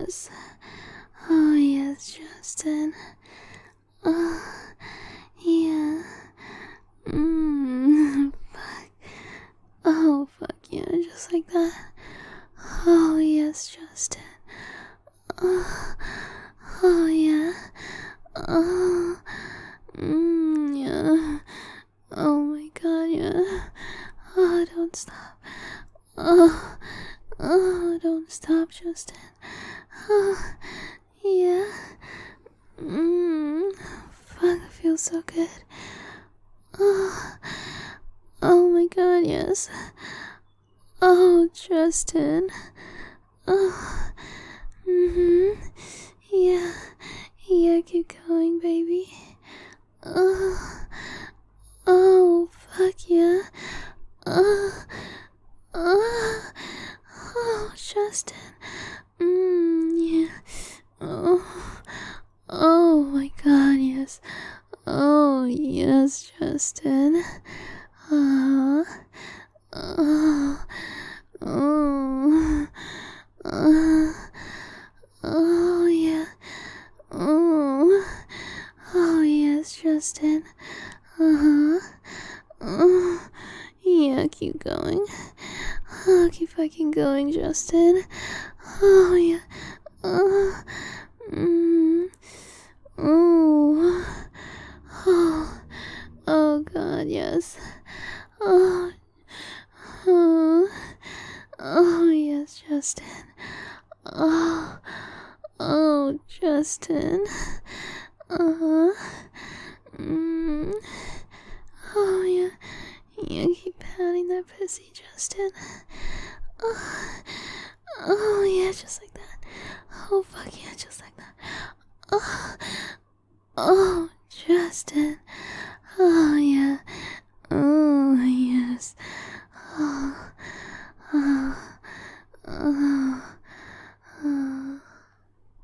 yes. Oh, yes, Justin. Oh, yeah. Fuck. Oh, fuck yeah, just like that. Oh, yes, Justin. Oh, oh yeah. Oh, yeah. Oh my god, yeah. Oh, don't stop. Oh, oh, don't stop, Justin. Oh, yeah. Fuck, I feel so good. Oh, oh my god, yes. Oh, Justin. Oh, yeah. Yeah, keep going, baby. Oh, oh, fuck yeah. Oh, oh, oh, Justin. Yeah. Oh, oh my god, yes. Oh, yes, Justin. Oh, oh, oh, oh, yeah. Oh, oh, yes, Justin. Uh-huh. Oh, yeah, keep going. Oh, keep fucking going, Justin. Oh, yeah. Oh, oh, oh, oh, God, yes. Oh, oh, oh, yes, Justin. Oh, oh, Justin. Uh-huh. Oh, yeah. Yeah, keep pounding that pussy, Justin. Oh, oh, yeah, just like that. Oh, fuck yeah, just like that. Oh, oh, Justin.